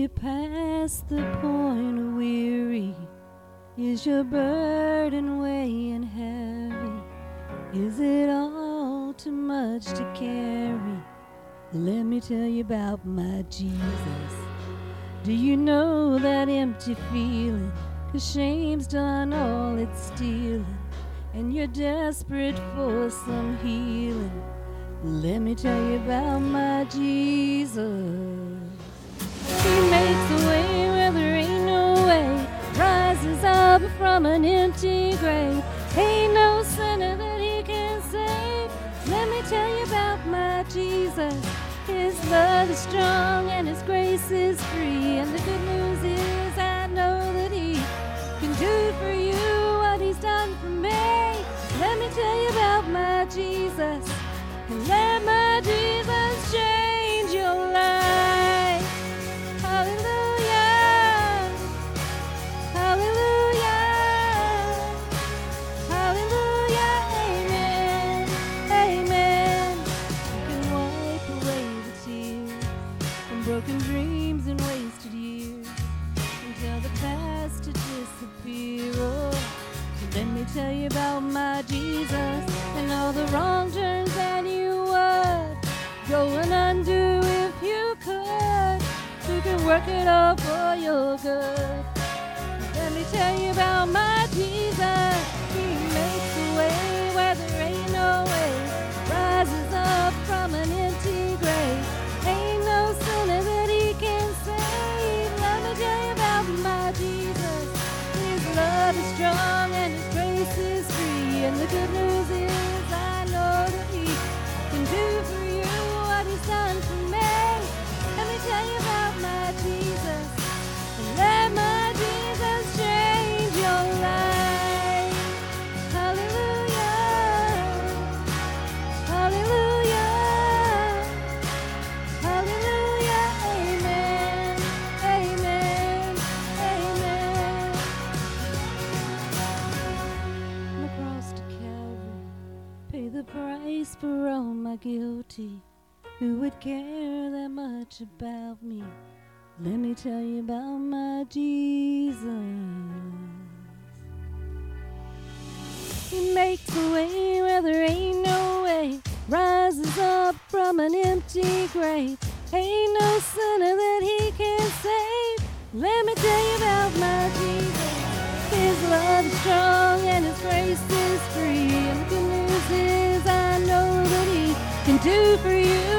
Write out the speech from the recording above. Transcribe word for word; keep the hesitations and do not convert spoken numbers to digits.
you past the point of weary? Is your burden weighing heavy? Is it all too much to carry? Let me tell you about my Jesus. Do you know that empty feeling? 'Cause shame's done all it's stealing, and you're desperate for some healing. Let me tell you about my Jesus. He makes a way where there ain't no way, rises up from an empty grave. Ain't no sinner that he can save. Let me tell you about my Jesus. His love is strong and his grace is free, and the good news is I know that he can do for you what he's done for me. Let me tell you about my Jesus, and let my Jesus change your life. Hallelujah, hallelujah, hallelujah, amen, amen. You can wipe away the tears from broken dreams and wasted years, and tell the past to disappear. Oh, so let me tell you about my Jesus, and all the wrong turns that you would go and undo if you could. Who can work it all for your good? Let me tell you about my Jesus. He makes a way where there ain't no way, rises up from an empty grave. Ain't no sinner that he can save. Let me tell you about my Jesus. His love is strong and his grace is free, and the good news is I know that he can do for you what he's done for me. Let me tell you about my Jesus, and let my Jesus change your life. Hallelujah, hallelujah, hallelujah, amen, amen, amen. On the cross to Calvary, pay the price for all my guilty. Who would care that much about me? Let me tell you about my Jesus. He makes a way where there ain't no way, rises up from an empty grave. Ain't no sinner that he can save. Let me tell you about my Jesus. His love is strong and his grace is free, and the good news is I know that he can do for you